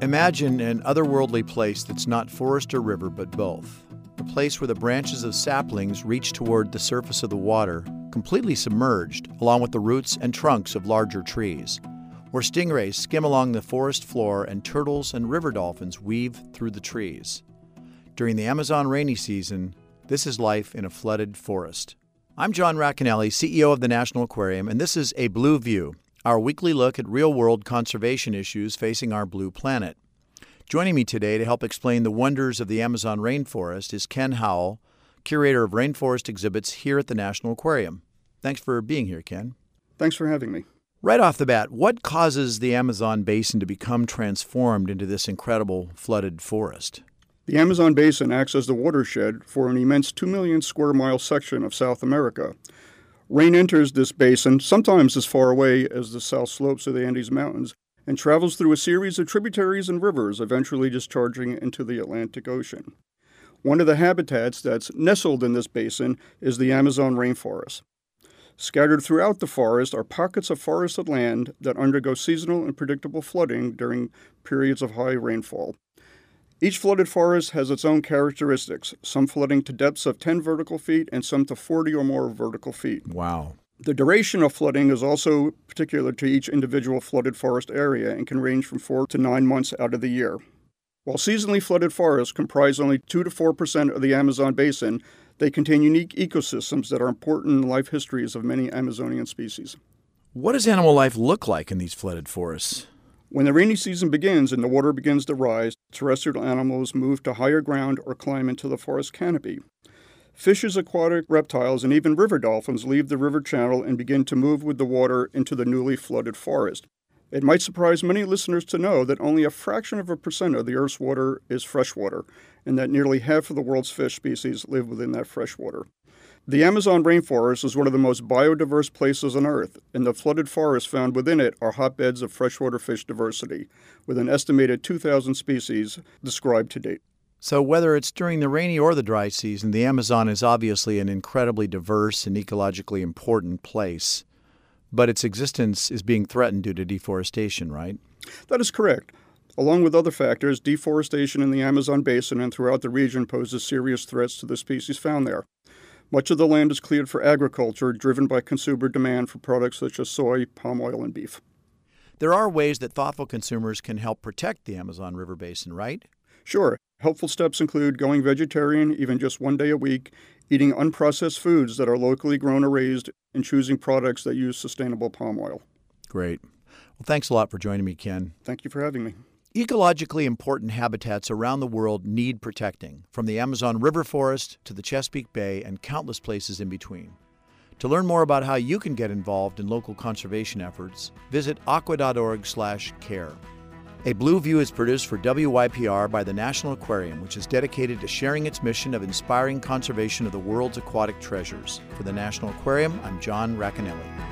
Imagine an otherworldly place that's not forest or river, but both. A place where the branches of saplings reach toward the surface of the water, completely submerged, along with the roots and trunks of larger trees. Where stingrays skim along the forest floor and turtles and river dolphins weave through the trees. During the Amazon rainy season, this is life in a flooded forest. I'm John Racanelli, CEO of the National Aquarium, and this is A Blue View, our weekly look at real-world conservation issues facing our blue planet. Joining me today to help explain the wonders of the Amazon rainforest is Ken Howell, curator of rainforest exhibits here at the National Aquarium. Thanks for being here, Ken. Thanks for having me. Right off the bat, what causes the Amazon basin to become transformed into this incredible flooded forest? The Amazon basin acts as the watershed for an immense 2 million square mile section of South America. Rain enters this basin, sometimes as far away as the south slopes of the Andes Mountains, and travels through a series of tributaries and rivers, eventually discharging into the Atlantic Ocean. One of the habitats that's nestled in this basin is the Amazon rainforest. Scattered throughout the forest are pockets of forested land that undergo seasonal and predictable flooding during periods of high rainfall. Each flooded forest has its own characteristics, some flooding to depths of 10 vertical feet and some to 40 or more vertical feet. Wow. The duration of flooding is also particular to each individual flooded forest area and can range from 4 to 9 months out of the year. While seasonally flooded forests comprise only 2 to 4% of the Amazon basin, they contain unique ecosystems that are important in the life histories of many Amazonian species. What does animal life look like in these flooded forests? When the rainy season begins and the water begins to rise, terrestrial animals move to higher ground or climb into the forest canopy. Fishes, aquatic reptiles, and even river dolphins leave the river channel and begin to move with the water into the newly flooded forest. It might surprise many listeners to know that only a fraction of a percent of the Earth's water is freshwater, and that nearly half of the world's fish species live within that freshwater. The Amazon rainforest is one of the most biodiverse places on Earth, and the flooded forests found within it are hotbeds of freshwater fish diversity, with an estimated 2,000 species described to date. So whether it's during the rainy or the dry season, the Amazon is obviously an incredibly diverse and ecologically important place. But its existence is being threatened due to deforestation, right? That is correct. Along with other factors, deforestation in the Amazon basin and throughout the region poses serious threats to the species found there. Much of the land is cleared for agriculture, driven by consumer demand for products such as soy, palm oil, and beef. There are ways that thoughtful consumers can help protect the Amazon River basin, right? Sure. Helpful steps include going vegetarian even just one day a week, eating unprocessed foods that are locally grown or raised, and choosing products that use sustainable palm oil. Great. Well, thanks a lot for joining me, Ken. Thank you for having me. Ecologically important habitats around the world need protecting, from the Amazon River forest to the Chesapeake Bay and countless places in between. To learn more about how you can get involved in local conservation efforts, visit aqua.org/care. A Blue View is produced for WYPR by the National Aquarium, which is dedicated to sharing its mission of inspiring conservation of the world's aquatic treasures. For the National Aquarium, I'm John Racanelli.